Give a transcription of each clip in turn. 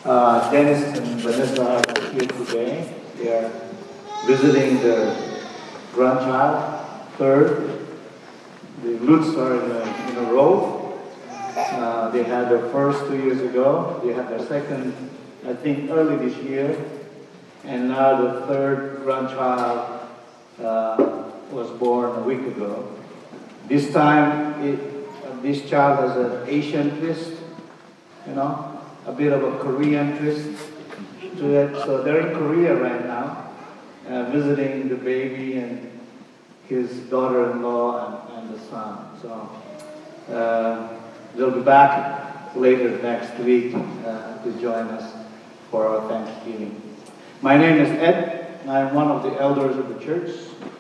Dennis and Vanessa are here today. They are visiting their grandchild, third. The Lutz are in a row. They had their first 2 years ago. They had their second, I think, early this year. And now the third grandchild was born a week ago. This time, this child has an Asian twist, a bit of a Korean twist to it. So they're in Korea right now, visiting the baby and his daughter-in-law and the son. So they'll be back later next week to join us for our Thanksgiving. My name is Ed. I'm one of the elders of the church.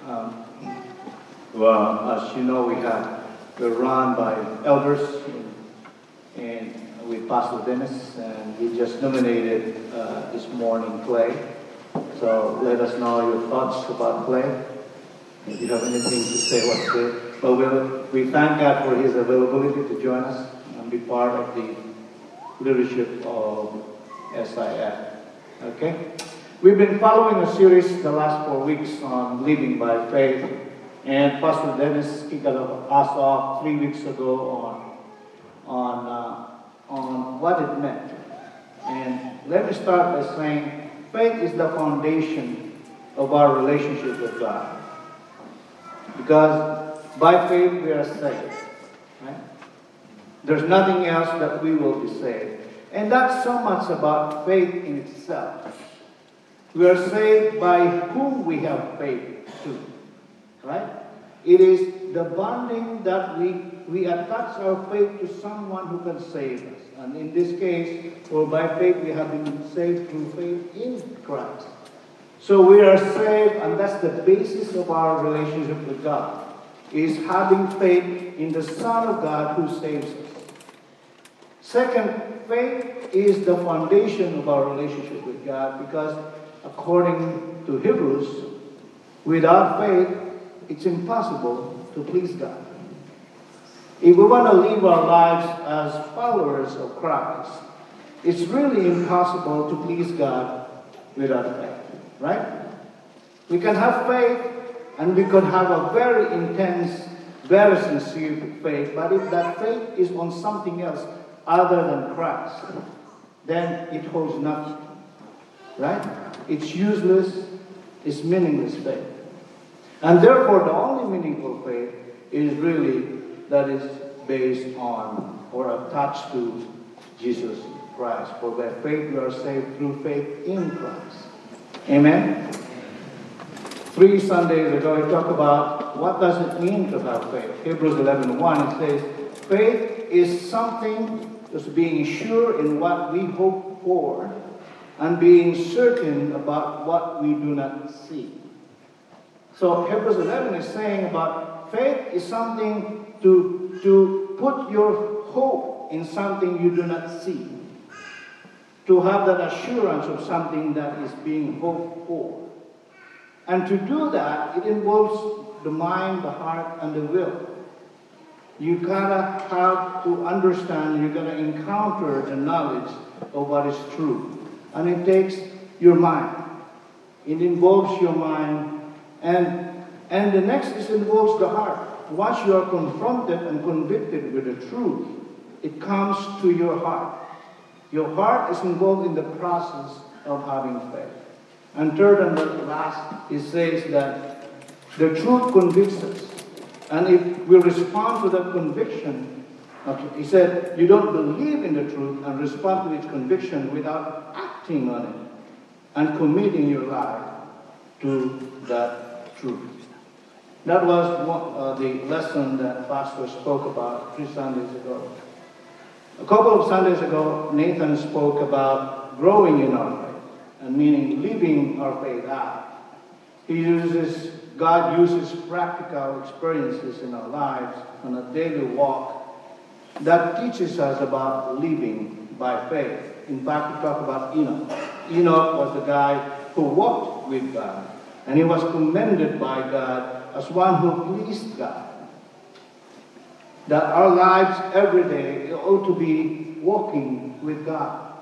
As you know, we're run by elders and with Pastor Dennis, and we just nominated this morning Clay. So let us know your thoughts about Clay. If you have anything to say, what's good. But we thank God for his availability to join us and be part of the leadership of SIF. Okay? We've been following a series the last 4 weeks on living by faith. And Pastor Dennis kicked us off 3 weeks ago on what it meant. And let me start by saying faith is the foundation of our relationship with God. Because by faith we are saved. Right? There's nothing else that we will be saved. And that's so much about faith in itself. We are saved by whom we have faith to. Right? It is the bonding that we attach our faith to someone who can save us. And in this case, by faith we have been saved through faith in Christ. So we are saved, and that's the basis of our relationship with God, is having faith in the Son of God who saves us. Second, faith is the foundation of our relationship with God, because according to Hebrews, without faith, it's impossible to please God. If we want to live our lives as followers of Christ, it's really impossible to please God without faith. Right? We can have faith, and we can have a very intense, very sincere faith, but if that faith is on something else other than Christ, then it holds nothing. Right? It's useless, it's meaningless faith. And therefore, the only meaningful faith is really that is based on or attached to Jesus Christ. For by faith we are saved through faith in Christ. Amen? 3 Sundays ago, we talked about what does it mean to have faith. Hebrews 11:1, it says, faith is something just being sure in what we hope for and being certain about what we do not see. So Hebrews 11 is saying about faith is something to put your hope in something you do not see. To have that assurance of something that is being hoped for. And to do that, it involves the mind, the heart, and the will. You gotta have to understand, you're gonna encounter the knowledge of what is true. And it takes your mind. It involves your mind. And the next involves the heart. Once you are confronted and convicted with the truth, it comes to your heart. Your heart is involved in the process of having faith. And third and the last, it says that the truth convicts us. And if we respond to that conviction, he said, you don't believe in the truth and respond to its conviction without acting on it and committing your life to that truth. That was the lesson that Pastor spoke about 3 Sundays ago. A couple of Sundays ago, Nathan spoke about growing in our faith, and meaning living our faith out. God uses practical experiences in our lives on a daily walk that teaches us about living by faith. In fact, we talk about Enoch. Enoch was the guy who walked with God, and he was commended by God as one who pleased God. That our lives every day ought to be walking with God.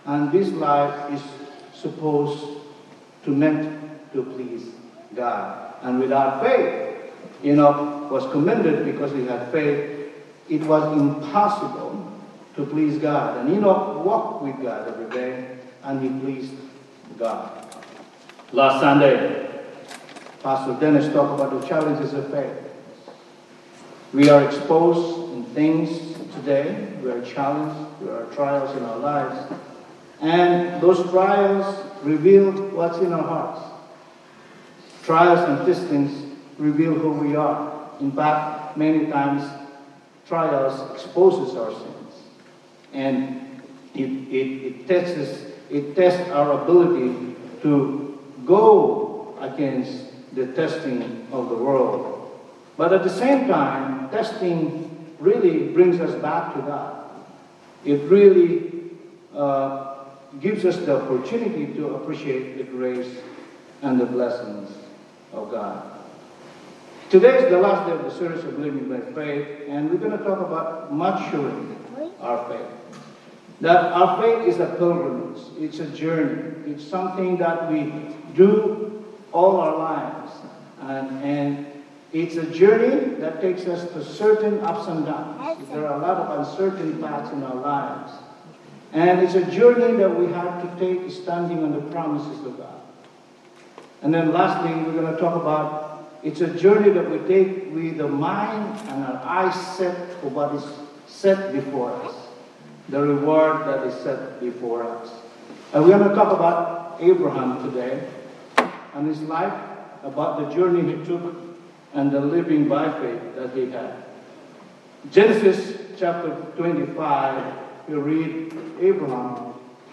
And this life is supposed to meant to please God. And without faith, Enoch was commended because he had faith. It was impossible to please God. And Enoch walked with God every day, and he pleased God. Last Sunday, Pastor Dennis talked about the challenges of faith. We are exposed in things today. We are challenged. There are trials in our lives. And those trials reveal what's in our hearts. Trials and testings reveal who we are. In fact, many times, trials exposes our sins. And it tests our ability to go against the testing of the world. But at the same time, testing really brings us back to God. It really gives us the opportunity to appreciate the grace and the blessings of God. Today is the last day of the series of Living by Faith, and we're going to talk about maturing our faith. That our faith is a pilgrimage. It's a journey. It's something that we do all our lives. And it's a journey that takes us to certain ups and downs. There are a lot of uncertain paths in our lives. And it's a journey that we have to take standing on the promises of God. And then lastly, we're going to talk about it's a journey that we take with the mind and our eyes set for what is set before us. The reward that is set before us. And we're going to talk about Abraham today and his life, about the journey he took and the living by faith that he had. Genesis chapter 25, you read Abraham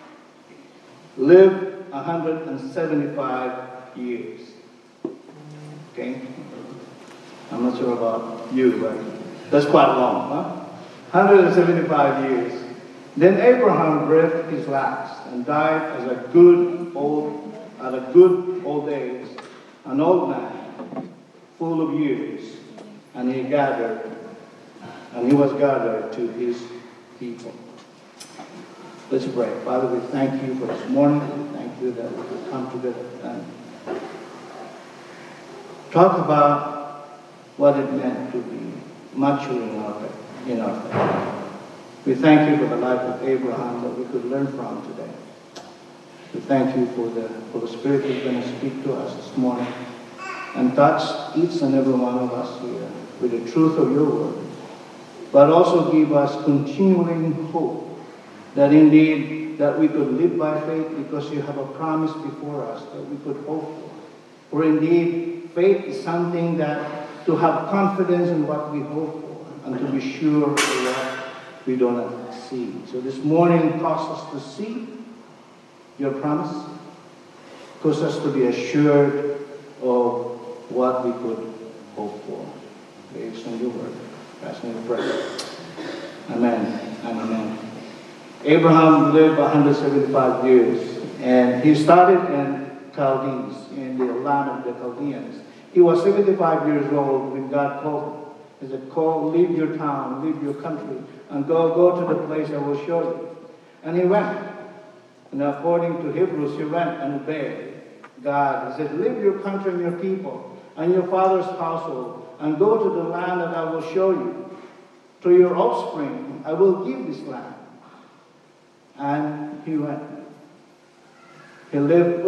lived 175 years. Okay? I'm not sure about you, but that's quite long, huh? 175 years. Then Abraham breathed his last and died at a good old age, an old man, full of years, and he was gathered to his people. Let's pray. Father, we thank you for this morning. We thank you that we could come together and talk about what it meant to be maturing in our faith. We thank you for the life of Abraham that we could learn from today. We thank you for the Spirit who's going to speak to us this morning and touch each and every one of us here with the truth of your word, but also give us continuing hope that indeed that we could live by faith because you have a promise before us that we could hope for. For indeed, faith is something that to have confidence in what we hope for and to be sure of what we do not see. So this morning cause us to see your promise, cause us to be assured of what we could hope for. Based on your word. Ask me to pray. Amen and amen. Abraham lived 175 years, and he started in Chaldees, in the land of the Chaldeans. He was 75 years old when God called him. He said, leave your town, leave your country, and go to the place I will show you. And he went. And according to Hebrews, he went and obeyed God. He said, leave your country and your people and your father's household, and go to the land that I will show you. To your offspring, I will give this land. And he went. He left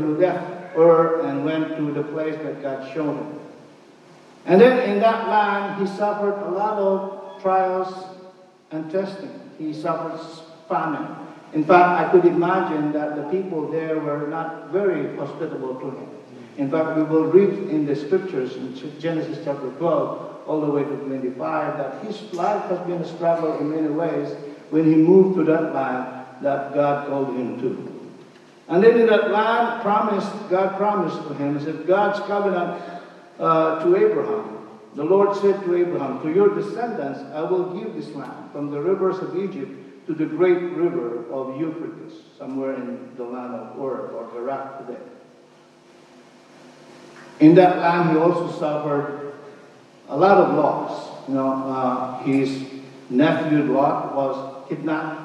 Ur and went to the place that God showed him. And then in that land, he suffered a lot of trials and testing. He suffered famine. In fact, I could imagine that the people there were not very hospitable to him. In fact, we will read in the scriptures in Genesis chapter 12 all the way to 25 that his life has been a struggle in many ways when he moved to that land that God called him to. And then in that land, God promised to him, he said, God's covenant to Abraham. The Lord said to Abraham, to your descendants I will give this land, from the rivers of Egypt to the great river of Euphrates, somewhere in the land of Ur or Iraq today. In that land, he also suffered a lot of loss. His nephew Lot was kidnapped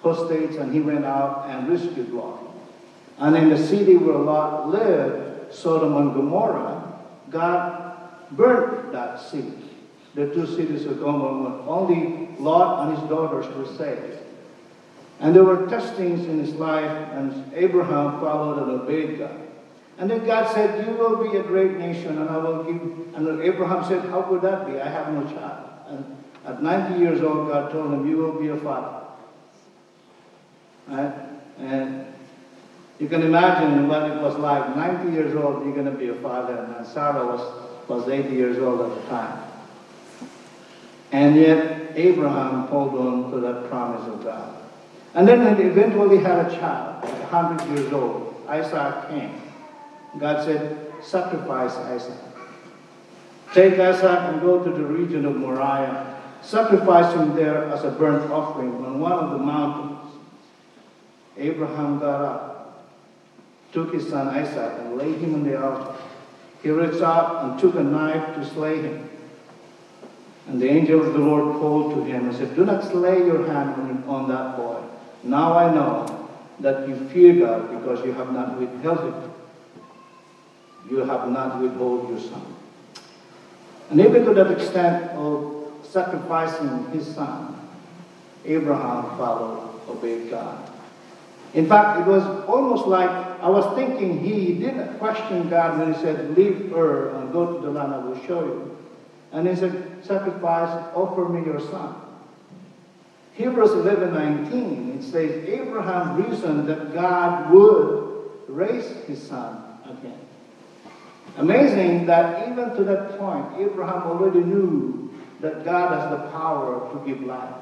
hostage, and he went out and rescued Lot. And in the city where Lot lived, Sodom and Gomorrah, God burnt that city. The two cities of Gomorrah, only Lot and his daughters were saved. And there were testings in his life, and Abraham followed and obeyed God. And then God said, you will be a great nation, and I will give. And Abraham said, how could that be? I have no child. And at 90 years old, God told him, you will be a father. Right? And you can imagine what it was like. 90 years old, you're going to be a father. And Sarah was 80 years old at the time. And yet, Abraham held on to that promise of God. And then he eventually had a child, at 100 years old. Isaac came. God said, sacrifice Isaac. Take Isaac and go to the region of Moriah. Sacrifice him there as a burnt offering on one of the mountains. Abraham got up, took his son Isaac, and laid him on the altar. He reached out and took a knife to slay him. And the angel of the Lord called to him and said, do not slay your hand on that boy. Now I know that you fear God because you have not withheld him. You have not withheld your son. And even to that extent of sacrificing his son, Abraham followed, obeyed God. In fact, it was almost like, I was thinking he didn't question God when he said, leave Ur and go to the land I will show you. And he said, sacrifice, offer me your son. Hebrews 11:19, it says, Abraham reasoned that God would raise his son again. Amazing that even to that point, Abraham already knew that God has the power to give life.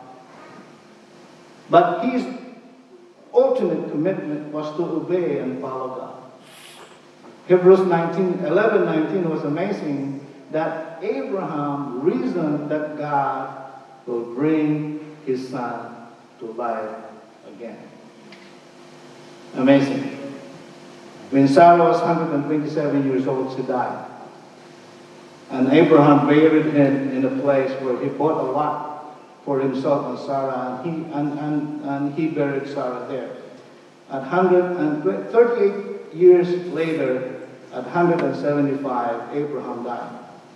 But his ultimate commitment was to obey and follow God. Hebrews 11:19 was amazing that Abraham reasoned that God will bring his son to life again. Amazing. When Sarah was 127 years old, she died. And Abraham buried him in a place where he bought a lot for himself and Sarah, and he buried Sarah there. At 138 years later, at 175, Abraham died.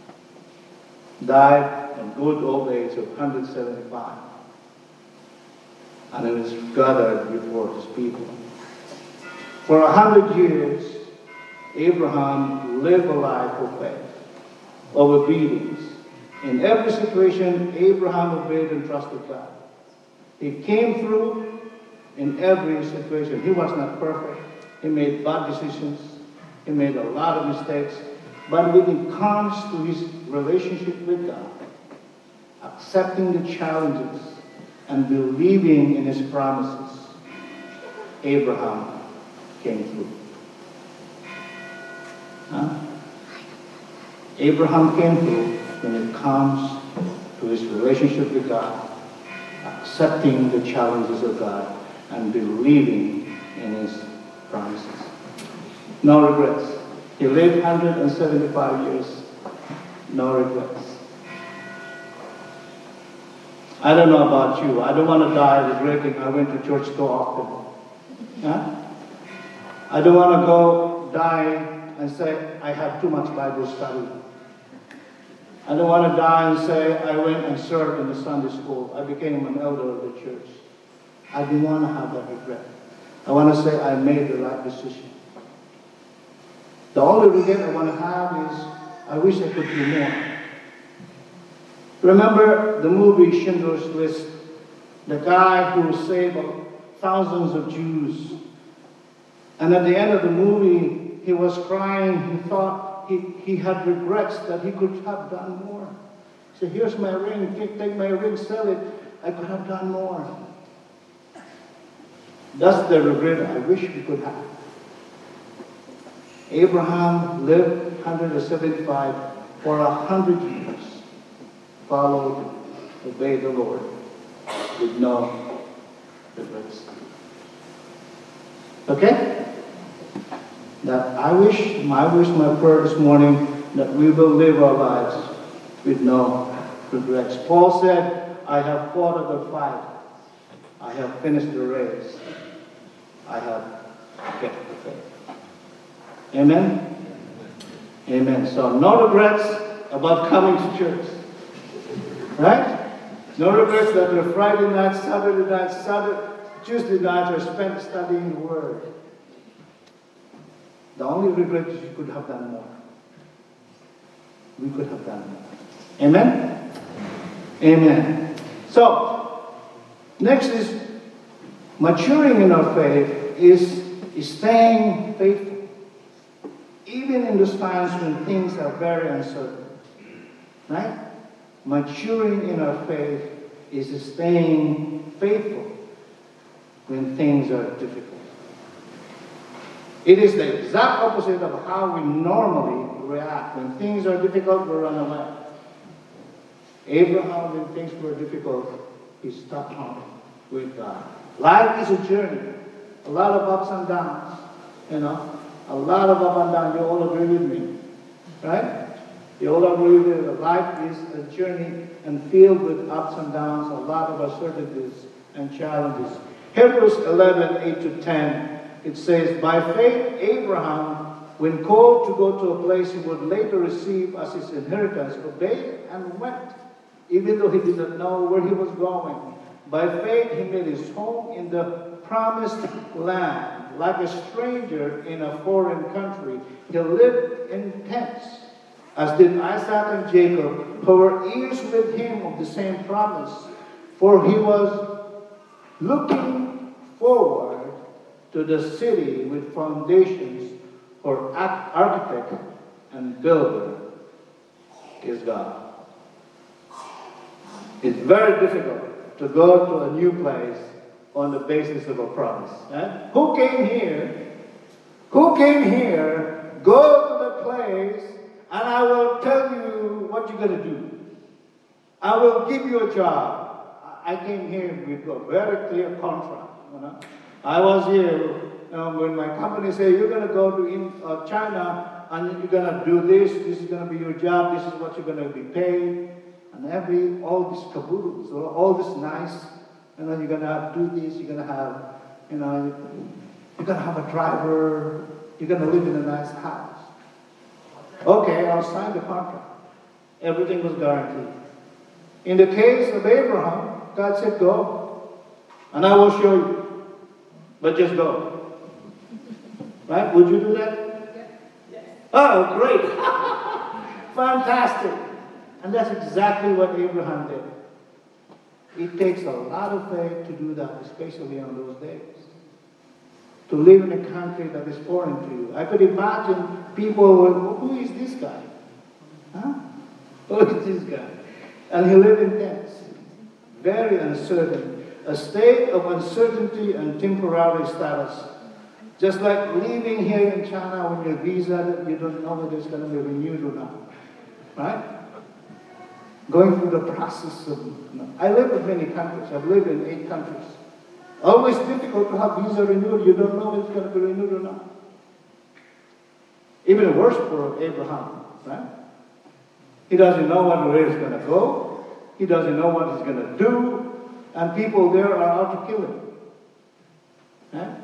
Died at good old age of 175. And he was gathered before his people. For 100 years, Abraham lived a life of faith, of obedience. In every situation, Abraham obeyed and trusted God. He came through in every situation. He was not perfect. He made bad decisions. He made a lot of mistakes. But when it comes to his relationship with God, accepting the challenges and believing in his promises, Abraham came through. Abraham came through when it comes to his relationship with God, accepting the challenges of God and believing in his promises. No regrets. He lived 175 years. No regrets. I don't know about you. I don't want to die regretting I went to church too often. I don't want to go die and say I had too much Bible study. I don't want to die and say I went and served in the Sunday school. I became an elder of the church. I don't want to have that regret. I want to say I made the right decision. The only regret I want to have is I wish I could do more. Remember the movie Schindler's List? The guy who saved thousands of Jews. And at the end of the movie, he was crying. He thought he had regrets that he could have done more. He said, here's my ring. Take my ring, sell it. I could have done more. That's the regret I wish we could have. Abraham lived 175 for 100 years. Followed, obeyed the Lord with no regrets. Okay? That I wish, my prayer this morning, that we will live our lives with no regrets. Paul said, I have fought a good fight. I have finished the race. I have kept the faith. Amen? Amen. So no regrets about coming to church. Right? No regrets that the Friday night, Saturday night, Tuesday night are spent studying the Word. The only regret is you could have done more. We could have done more. Amen? Amen. So, next is maturing in our faith is staying faithful. Even in those times when things are very uncertain. Right? Maturing in our faith is staying faithful when things are difficult. It is the exact opposite of how we normally react. When things are difficult, we run away. Abraham, when things were difficult, he stuck on with God. Life is a journey. A lot of ups and downs. You know, a lot of up and down. You all agree with me. Right? You all agree with me that life is a journey and filled with ups and downs, a lot of uncertainties and challenges. Hebrews 11:8-10. It says, by faith, Abraham, when called to go to a place he would later receive as his inheritance, obeyed and went, even though he did not know where he was going. By faith, he made his home in the promised land, like a stranger in a foreign country. He lived in tents, as did Isaac and Jacob, who were heirs with him of the same promise. For he was looking forward to the city with foundations, for architect and builder is God. It's very difficult to go to a new place on the basis of a promise. Eh? Who came here? Who came here? Go to the place and I will tell you what you're going to do. I will give you a job. I came here with a very clear contract. You know? I was here when my company said, you're going to go to China and you're going to do this. This is going to be your job. This is what you're going to be paid. And all this caboodles, all this nice, you're going to do this. You're going to have, you're going to have a driver. You're going to live in a nice house. Okay, I'll sign the contract. Everything was guaranteed. In the case of Abraham, God said, go, and I will show you. But just go. Right? Would you do that? Yes. Oh, great. Fantastic. And that's exactly what Abraham did. It takes a lot of faith to do that, especially on those days. To live in a country that is foreign to you. I could imagine people would, who is this guy? Huh? Who is this guy? And he lived in tents. Very uncertain. A state of uncertainty and temporary status. Just like living here in China when your visa, you don't know whether it's going to be renewed or not. Right? Going through the process of... I live in many countries. I've lived in 8 countries. Always difficult to have visa renewed. You don't know if it's going to be renewed or not. Even worse for Abraham. Right? He doesn't know where he's going to go. He doesn't know what he's going to do. And people there are out to kill him. Right?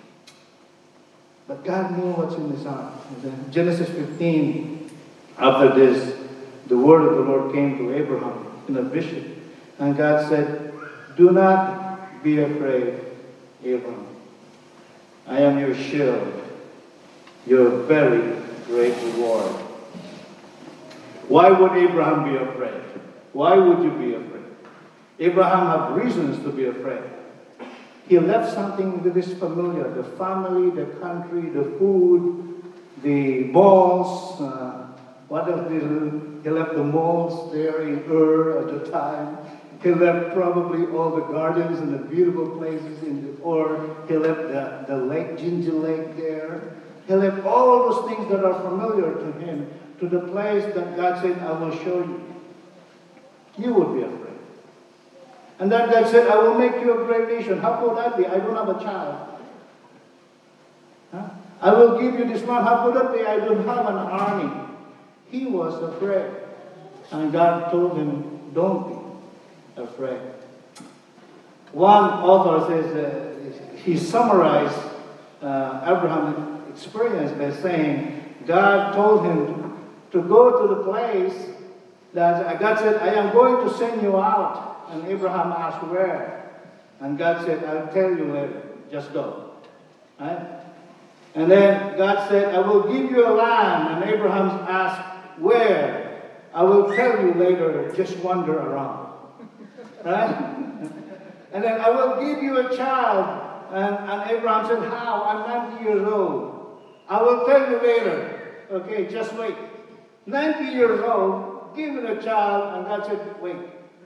But God knew what's in his heart. Genesis 15, after this, the word of the Lord came to Abraham in a vision. And God said, do not be afraid, Abraham. I am your shield, your very great reward. Why would Abraham be afraid? Why would you be afraid? Abraham had reasons to be afraid. He left something that is familiar. The family, the country, the food, the malls. What else did he do? He left the malls there in Ur at the time. He left probably all the gardens and the beautiful places in the Ur. He left the lake, Ginger Lake there. He left all those things that are familiar to him to the place that God said, I will show you. You would be afraid. And then God said, I will make you a great nation. How could that be? I don't have a child. Huh? I will give you this land. How could that be? I don't have an army. He was afraid. And God told him, don't be afraid. One author says he summarized Abraham's experience by saying God told him to go to the place that God said, I am going to send you out. And Abraham asked, where? And God said, I'll tell you later. Just go. Right? And then God said, I will give you a land. And Abraham asked, where? I will tell you later. Just wander around. Right? And then I will give you a child. And Abraham said, how? I'm 90 years old. I will tell you later. Okay, just wait. 90 years old, given a child, and God said, wait.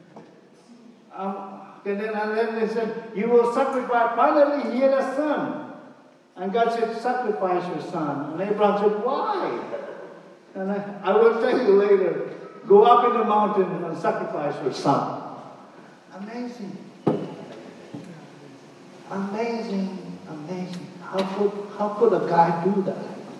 And then they said, you will sacrifice. Finally, he had a son. And God said, sacrifice your son. And Abraham said, why? And I will tell you later. Go up in the mountain and sacrifice your son. Amazing. Amazing, amazing. How could a guy do that?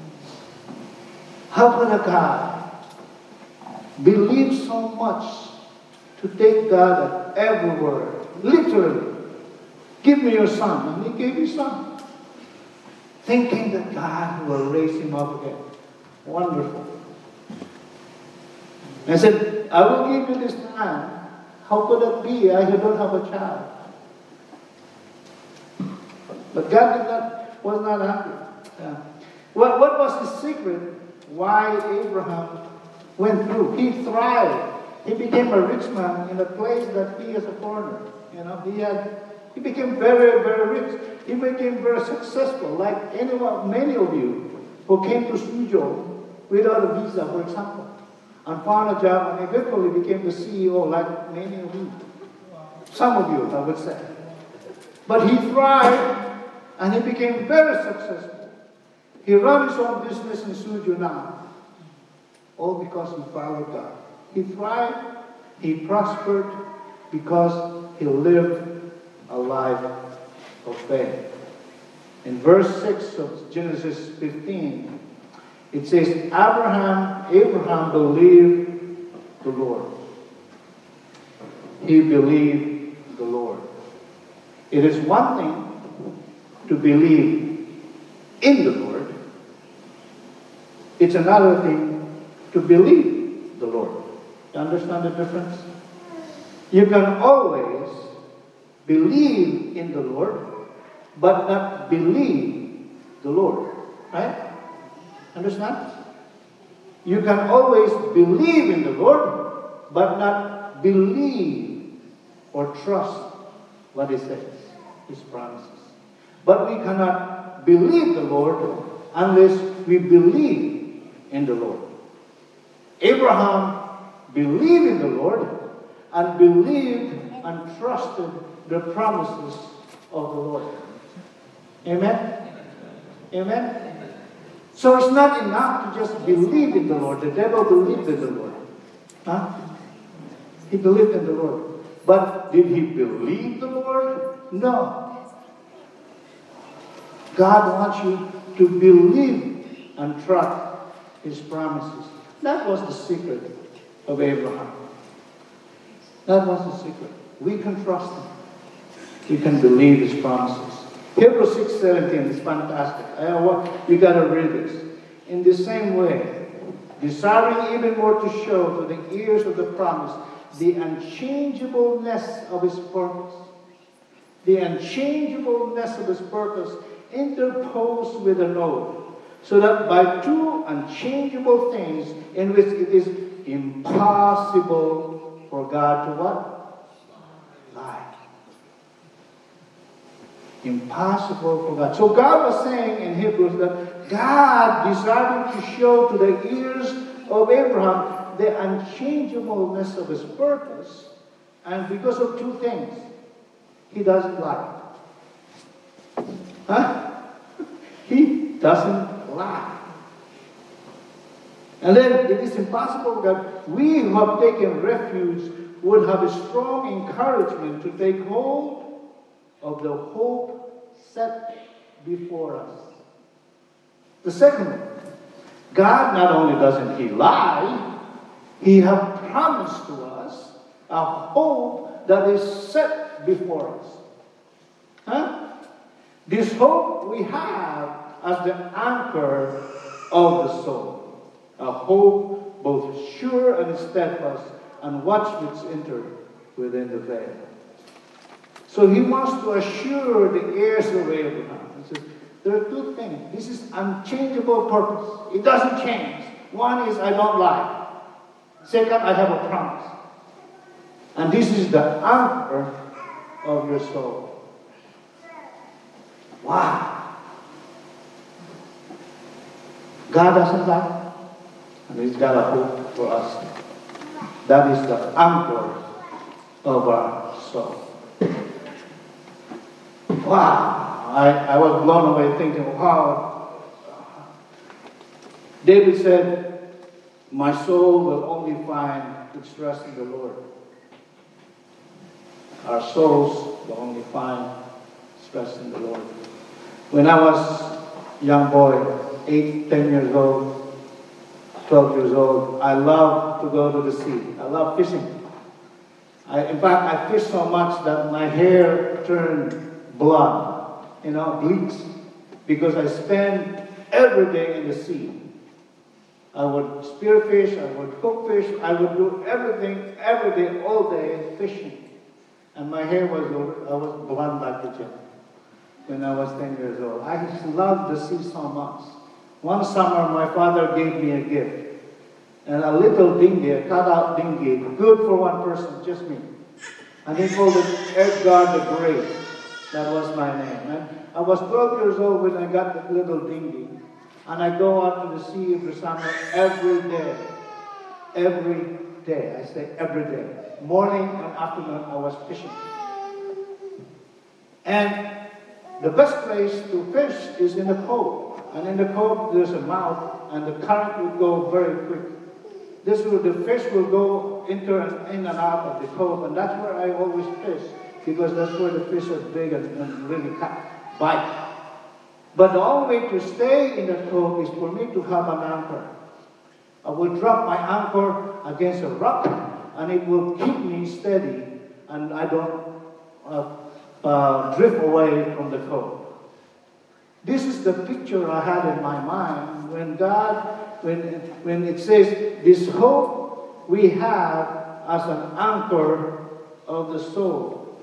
How could a guy believe so much to take God at every word? Literally. Give me your son. And he gave his son. Thinking that God will raise him up again. Wonderful. I said, I will give you this land. How could it be? I don't have a child. But God was not happy. Yeah. What was the secret why Abraham went through? He thrived. He became a rich man in a place that he is a foreigner. He became very, very rich. He became very successful, like many of you who came to Suzhou without a visa, for example, and found a job and eventually became the CEO, like many of you. Some of you, I would say. But he thrived. And he became very successful. He ran his own business in Suzhou now. All because he followed God. He thrived, he prospered, because he lived a life of faith. In verse 6 of Genesis 15, it says, Abraham believed the Lord. He believed the Lord. It is one thing to believe in the Lord. It's another thing to believe the Lord. You understand the difference? You can always believe in the Lord, but not believe the Lord. Right? Understand? You can always believe in the Lord, but not believe or trust what He says, His promises. But we cannot believe the Lord unless we believe in the Lord. Abraham believed in the Lord and believed and trusted the promises of the Lord. Amen? Amen? So it's not enough to just believe in the Lord. The devil believed in the Lord. Huh? He believed in the Lord. But did he believe the Lord? No. God wants you to believe and trust His promises. That was the secret of Abraham. That was the secret. We can trust Him. We can believe His promises. Hebrews 6:17 is fantastic. You got to read this. In the same way, desiring even more to show to the heirs of the promise the unchangeableness of His purpose. The unchangeableness of His purpose interposed with an oath, so that by two unchangeable things in which it is impossible for God to what? Lie. Impossible for God. So God was saying in Hebrews that God desired to show to the ears of Abraham the unchangeableness of His purpose, and because of two things, He doesn't lie. Huh? He doesn't lie. And then it is impossible that we who have taken refuge would have a strong encouragement to take hold of the hope set before us. The second one, God not only doesn't He lie, He has promised to us a hope that is set before us. Huh? This hope we have as the anchor of the soul. A hope both sure and steadfast, and watch which enter within the veil. So he wants to assure the heirs of Abraham. He says, there are two things. This is unchangeable purpose. It doesn't change. One is I don't lie. Second, I have a promise. And this is the anchor of your soul. Wow. God doesn't lie. And He's got a hope for us. That is the anchor of our soul. Wow. I was blown away thinking, wow. David said, my soul will only find its rest in the Lord. Our souls will only find its rest in the Lord. When I was a young boy, 8, 10 years old, 12 years old, I loved to go to the sea. I love fishing. In fact, I fished so much that my hair turned blood, bleached, because I spent every day in the sea. I would spearfish, I would cook fish, I would do everything, every day, all day, fishing. And my hair I was blonde like the gem when I was 10 years old. I just loved the sea so much. One summer, my father gave me a gift. And a little dinghy, a cut-out dinghy, good for one person, just me. And he called it Edgar the Great. That was my name. And I was 12 years old when I got that little dinghy. And I go out to the sea in the summer every day. Every day. I say every day. Morning and afternoon, I was fishing. And the best place to fish is in the cove. And in the cove, there's a mouth, and the current will go very quick. The fish will go in and out of the cove, and that's where I always fish, because that's where the fish are big and really bite. But the only way to stay in the cove is for me to have an anchor. I will drop my anchor against a rock, and it will keep me steady, and I don't drift away from the cove. This is the picture I had in my mind when it says, this hope we have as an anchor of the soul.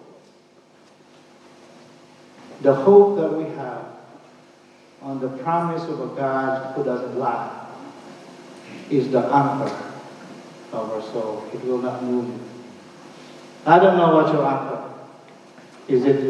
The hope that we have on the promise of a God who doesn't lie is the anchor of our soul. It will not move you. I don't know what your anchor is. It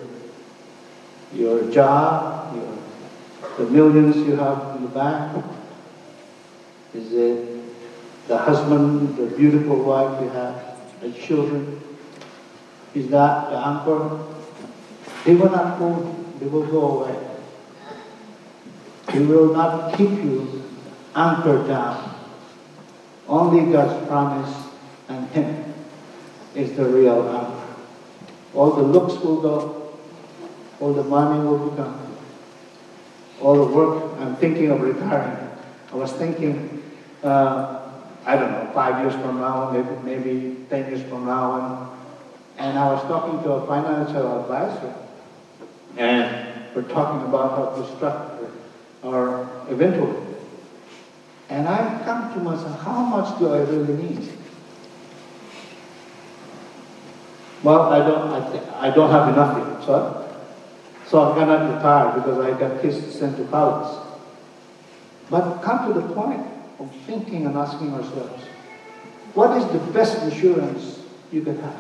your job, the millions you have in the bank? Is it the husband, the beautiful wife you have, the children? Is that the anchor? They will not hold you. They will go away. They will not keep you anchored down. Only God's promise and Him is the real anchor. All the looks will go. All the money will be gone. All the work, I'm thinking of retiring. I was thinking, I don't know, 5 years from now, maybe 10 years from now, and I was talking to a financial advisor, and we're talking about how to structure our eventually. And I come to myself, how much do I really need? Well, I don't have enough yet, so I cannot retire because I got kids to send to college. But come to the point of thinking and asking ourselves, what is the best insurance you can have?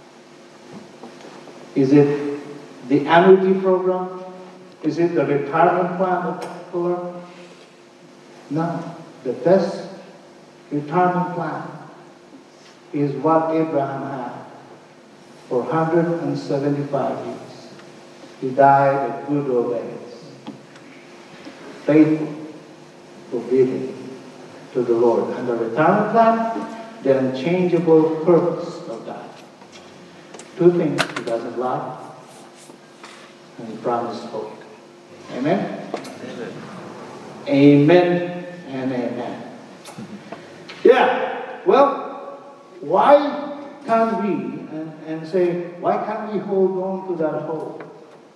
Is it the annuity program? Is it the retirement plan program? No. The best retirement plan is what Abraham had for 175 years. He died at good old age, faithful, obedient to the Lord. And the retirement plan, the unchangeable purpose of that. Two things: He doesn't lie, and He promised hope. Amen? Amen and amen. Yeah, well, why can't we, and say, why can't we hold on to that hope?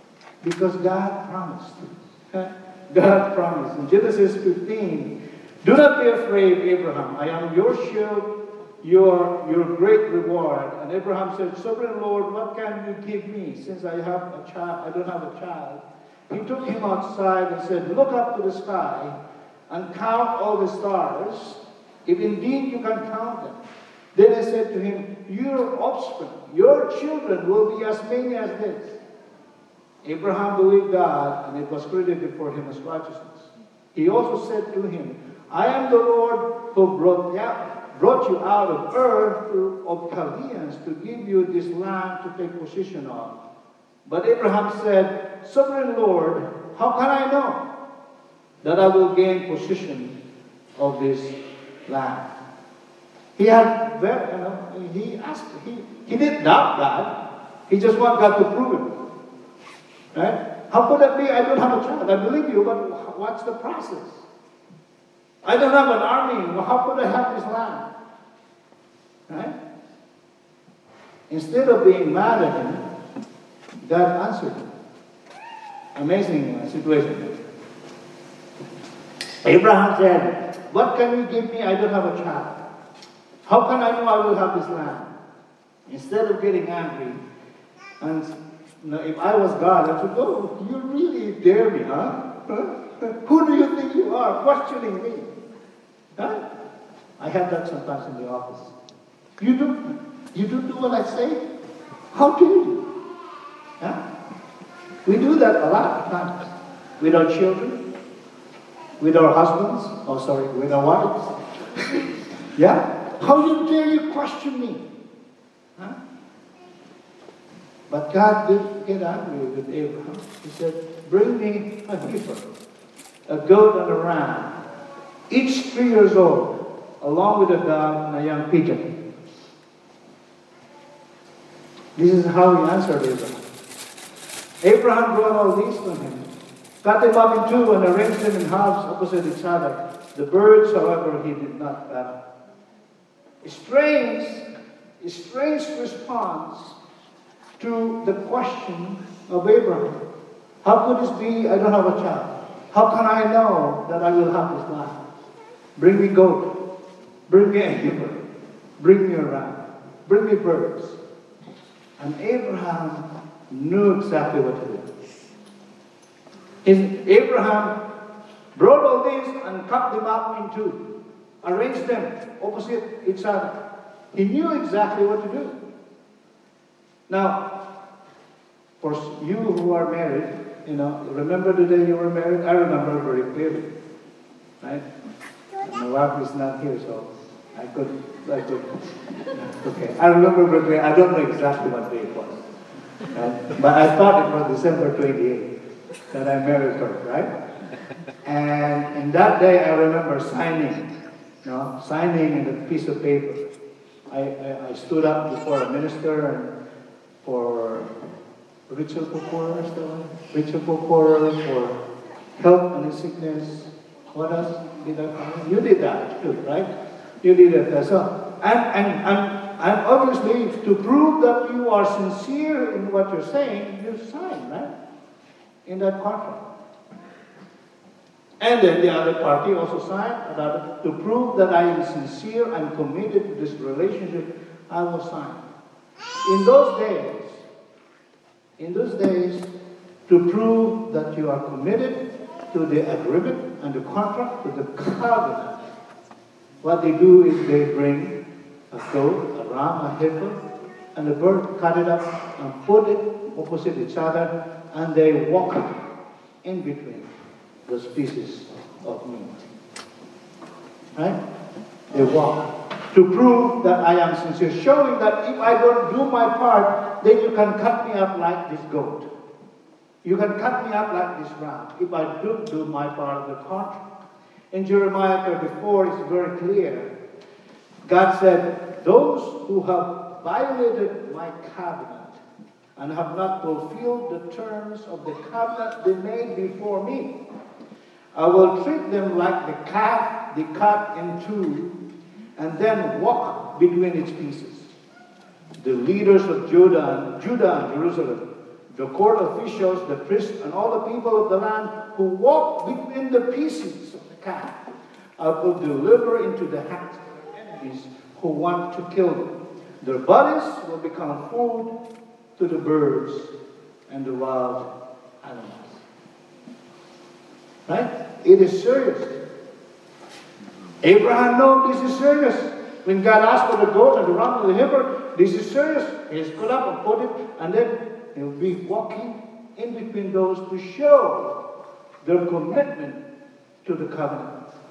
Because God promised. God promised. In Genesis 15, do not be afraid, Abraham. I am your shield, your great reward. And Abraham said, Sovereign Lord, what can you give me since I have a child? I don't have a child. He took him outside and said, look up to the sky and count all the stars, if indeed you can count them. Then I said to him, your offspring, your children will be as many as this. Abraham believed God, and it was credited for him as righteousness. He also said to him, I am the Lord who brought you out of Ur of Chaldeans to give you this land to take possession of. But Abraham said, Sovereign Lord, how can I know that I will gain possession of this land? He had, he didn't doubt God. He just wanted God to prove it. Right? How could that be? I don't have a child. I believe you, but what's the process? I don't have an army. Well, how could I have this land? Right? Instead of being mad at him, God answered him. Amazing situation. Abraham said, what can you give me? I don't have a child. How can I know I will have this land? Instead of getting angry, and if I was God, I would, oh, you really dare me, huh? Who do you think you are, questioning me? Huh? I have that sometimes in the office. You don't do what I say? How dare you? Huh? We do that a lot of times. With our children, with our husbands, with our wives. Yeah? How dare you question me? Huh? But God didn't get angry with Abraham. He said, bring me a heifer, a goat and a ram, each 3 years old, along with a dove and a young pigeon. This is how he answered Abraham. Abraham brought all these to him, cut them up in two and arranged them in halves opposite each other. The birds, however, he did not battle. A strange response to the question of Abraham. How could this be? I don't have a child. How can I know that I will have this land? Bring me goat. Bring me a heifer. Bring me a ram. Bring me birds. And Abraham knew exactly what to do. Abraham brought all these and cut them up in two. Arranged them opposite each other. He knew exactly what to do. Now, for you who are married, remember the day you were married? I remember very clearly. Right? My wife is not here, so I could. Okay. I remember very clearly. I don't know exactly what day it was. Right? But I thought it was December 28th that I married her, right? And in that day, I remember signing in a piece of paper. I stood up before a minister and for ritual purposes, for health and sickness. What else did I find? You did that too, right? You did it. So, and obviously, to prove that you are sincere in what you're saying, you sign, right? In that contract. And then the other party also signed to prove that I am sincere and committed to this relationship, I will sign. In those days, to prove that you are committed to the agreement and the contract, to the covenant, what they do is they bring a goat, a ram, a heifer, and a bird, cut it up and put it opposite each other, and they walk in between those pieces of meat. Right? They walk to prove that I am sincere, showing that if I don't do my part, then you can cut me up like this goat. You can cut me up like this ram if I don't do my part of the contract. In Jeremiah 34, it's very clear. God said, those who have violated my covenant and have not fulfilled the terms of the covenant they made before me, I will treat them like the calf they cut in two and then walk between its pieces. The leaders of Judah and Jerusalem the court officials, the priests, and all the people of the land who walk between the pieces of the calf, I will deliver into the hands of their enemies who want to kill them. Their bodies will become food to the birds and the wild animals. Right? It is serious. Abraham knows this is serious. When God asked for the goat and the ram and the heifer, this is serious. He's put up and put it, and then he'll be walking in between those to show their commitment to the covenant.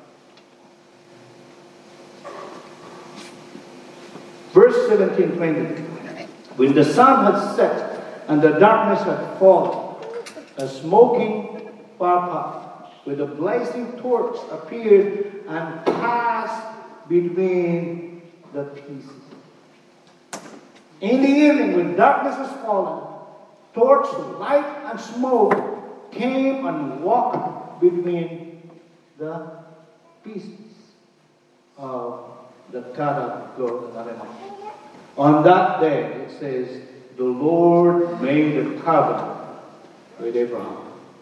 Verse 17-20. When the sun had set and the darkness had fallen, a smoking firepot with a blazing torch appeared and passed between the pieces. In the evening, when darkness was fallen, torch, light, and smoke came and walked between the pieces of the cut up goat and animal. On that day, it says, the Lord made a covenant with Abraham.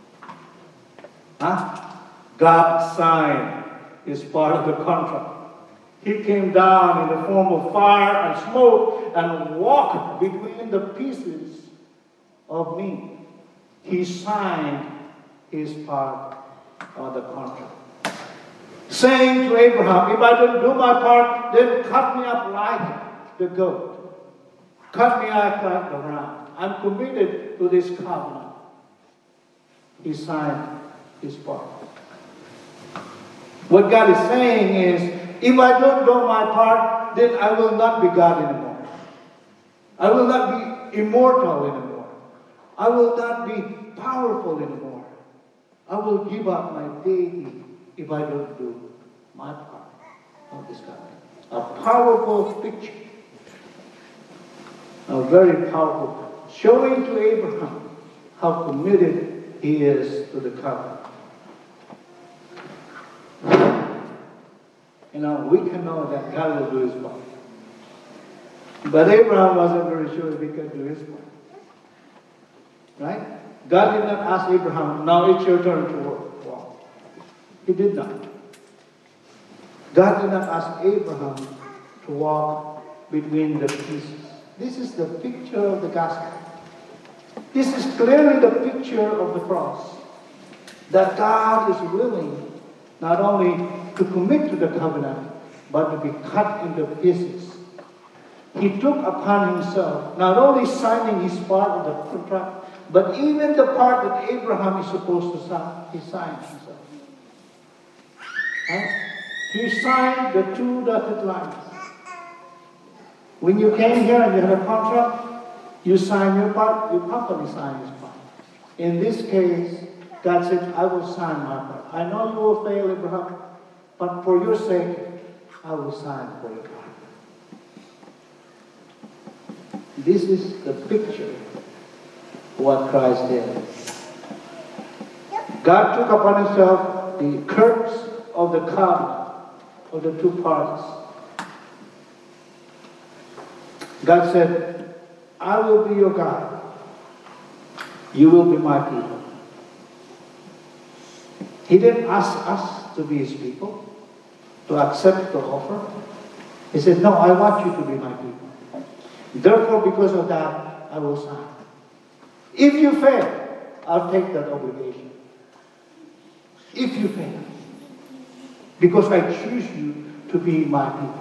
God signed his part of the contract. He came down in the form of fire and smoke and walked between the pieces of me. He signed his part of the contract. Saying to Abraham, if I don't do my part, then cut me up like the goat. Cut me up like the ram. I'm committed to this covenant. He signed his part. What God is saying is, if I don't do my part, then I will not be God anymore. I will not be immortal anymore. I will not be powerful anymore. I will give up my deity if I don't do my part of this covenant. A powerful picture. A very powerful, showing to Abraham how committed he is to the covenant. We can know that God will do his part. But Abraham wasn't very sure if he could do his part. Right? God did not ask Abraham, now it's your turn to walk. He did not. God did not ask Abraham to walk between the pieces. This is the picture of the gospel. This is clearly the picture of the cross. That God is willing not only to commit to the covenant, but to be cut into pieces. He took upon himself not only signing his part of the contract, but even the part that Abraham is supposed to sign. He signed himself. Right? He signed the 2 dotted lines. When you came here and you had a contract, you signed your part, your company signed his part. In this case, God said, I will sign my part. I know you will fail, Abraham, but for your sake, I will sign for your part. This is the picture of what Christ did. God took upon himself the curse of the covenant of the 2 parties. God said, I will be your God. You will be my people. He didn't ask us to be his people, to accept the offer. He said, no, I want you to be my people. Therefore, because of that, I will sign. If you fail, I'll take that obligation. If you fail. Because I choose you to be my people.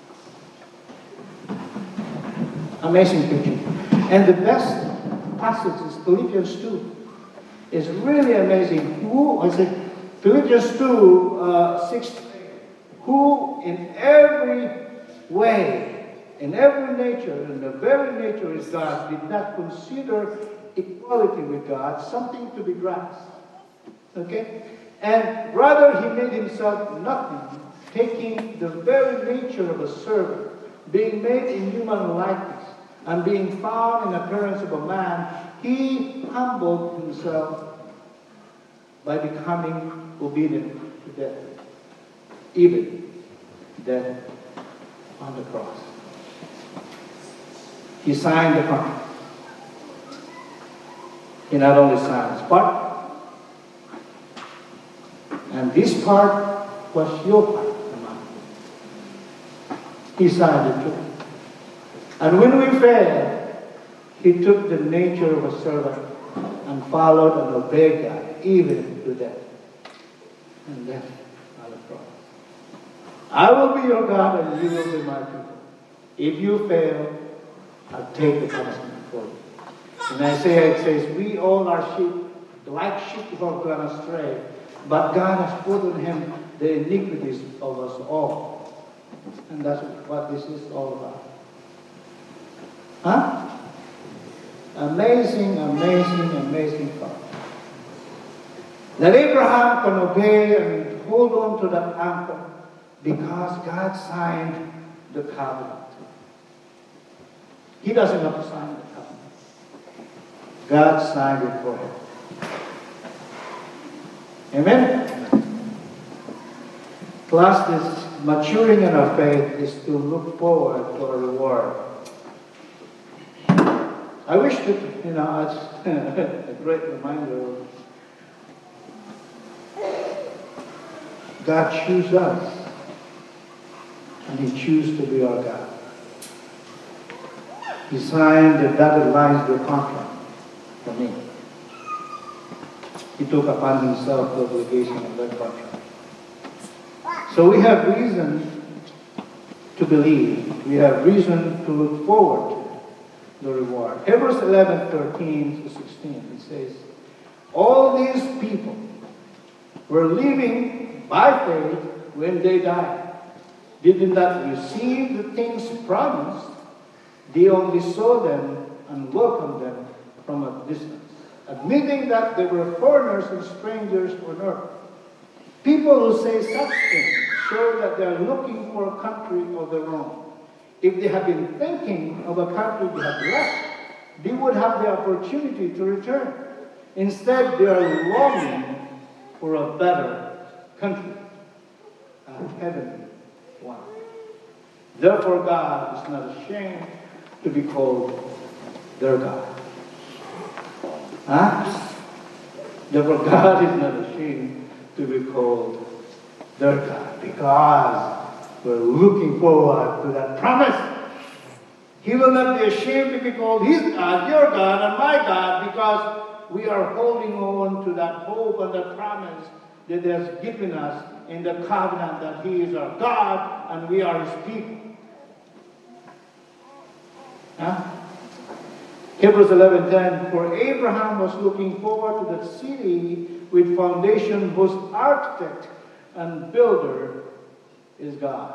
Amazing picture. And the best passage is Philippians 2. It's really amazing. Philippians 2, 6. Who in every way, in every nature, in the very nature is God, did not consider equality with God something to be grasped. Okay? And rather he made himself nothing, taking the very nature of a servant, being made in human likeness, and being found in appearance of a man, he humbled himself by becoming obedient to death, even death on the cross. He signed the contract. He not only signed his part, and this part was your part, he signed it too. And when we failed, he took the nature of a servant and followed and obeyed God, even to death. And death on the cross. I will be your God and you will be my people. If you fail, I'll take the punishment for you. In Isaiah it says, we all are sheep, like sheep who have gone astray, but God has put on him the iniquities of us all. And that's what this is all about. Huh? Amazing, amazing, amazing thought. That Abraham can obey and hold on to that anchor because God signed the covenant. He doesn't have to sign the covenant. God signed it for him. Amen? Plus, this maturing in our faith is to look forward to a reward. I wish that, it's a great reminder of God chooses us, and he chooses to be our God. He signed the dotted lines of the contract for me. He took upon himself the obligation of that contract. So we have reason to believe. We have reason to look forward to the reward. Hebrews 11:13 to 16, it says, all these people were living by faith when they died. They did not receive the things promised. They only saw them and welcomed them from a distance, admitting that they were foreigners and strangers on earth. People who say such things show that they are looking for a country of their own. If they had been thinking of a country they had left, they would have the opportunity to return. Instead, they are longing for a better country, a heavenly one. Therefore, God is not ashamed to be called their God. Huh? Therefore, God is not ashamed to be called their God, because we're looking forward to that promise. He will not be ashamed to be called his God, your God, and my God, because we are holding on to that hope and that promise that he has given us in the covenant that he is our God and we are his people. Huh? Hebrews 11:10, for Abraham was looking forward to that city with foundation whose architect and builder is God.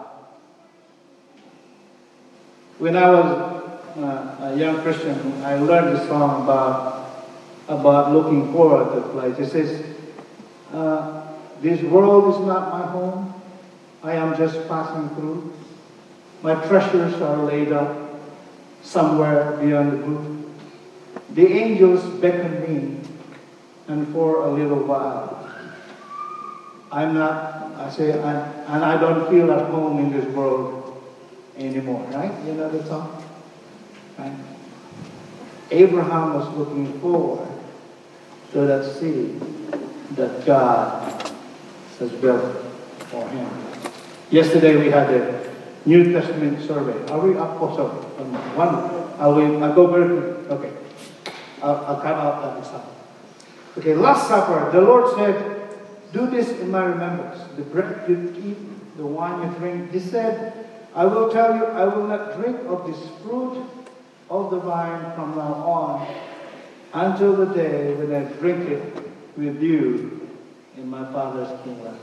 When I was a young Christian, I learned this song about looking forward to a place. It says, this world is not my home. I am just passing through. My treasures are laid up somewhere beyond the blue. The angels beckon me, and for a little while, and I don't feel at home in this world anymore, right? You know the song? Right? Abraham was looking forward to that city that God has built for him. Yesterday we had a New Testament survey. Are we up? Oh, sorry. I'll go very quick. Okay. I'll cut out that example. Okay, Last Supper, the Lord said, do this in my remembrance. The bread you eat, the wine you drink. He said, I will tell you, I will not drink of this fruit of the vine from now on until the day when I drink it with you in my Father's kingdom.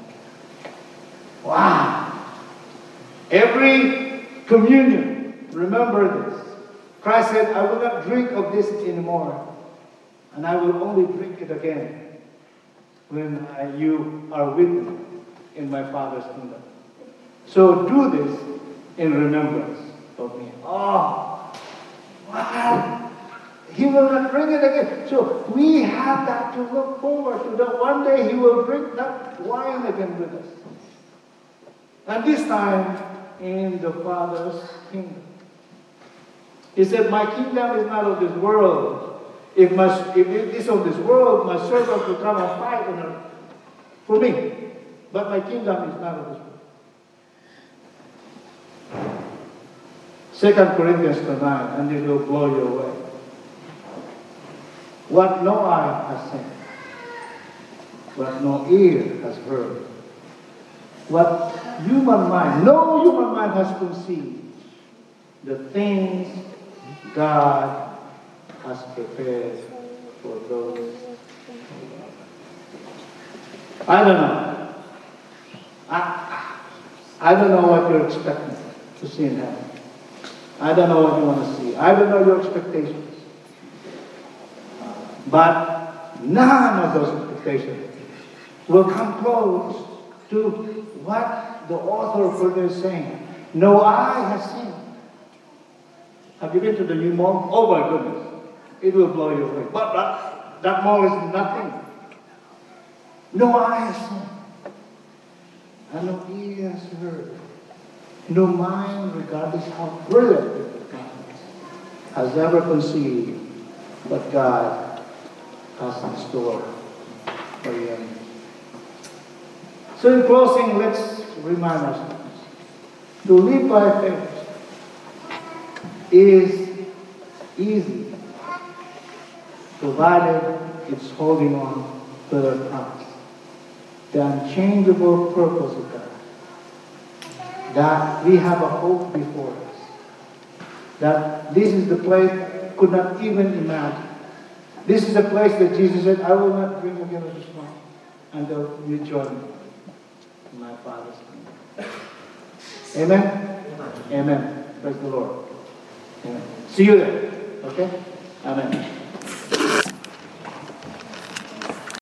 Wow! Every communion, remember this. Christ said, I will not drink of this anymore, and I will only drink it again when you are with me in my Father's kingdom. So do this in remembrance of me. Oh, wow! He will not drink it again. So we have that to look forward to, that one day he will drink that wine again with us. And this time in the Father's kingdom. He said, my kingdom is not of this world. If it is of this world, my servant will come and fight for me. But my kingdom is not of this world. 2 Corinthians 9, and it will blow you away. What no eye has seen, what no ear has heard, what no human mind has conceived, the things God has prepared for those. I don't know. I don't know what you're expecting to see in heaven. I don't know what you want to see. I don't know your expectations. But none of those expectations will come close to what the author of Hebrews is saying. No eye has seen. Have you been to the new mall? Oh my goodness. It will blow you away. But that mall is nothing. No eye has seen. And no ear has heard. No mind, regardless how brilliant it becomes, has ever conceived what God has in store for you. So in closing, let's remind ourselves. To live by faith is easy, provided it's holding on to the promise, the unchangeable purpose of God. That we have a hope before us. That this is the place could not even imagine. This is the place that Jesus said, I will not drink again of this wine until you join me in my Father's kingdom. Amen? Amen. Praise the Lord. Amen. See you there. Okay? Amen.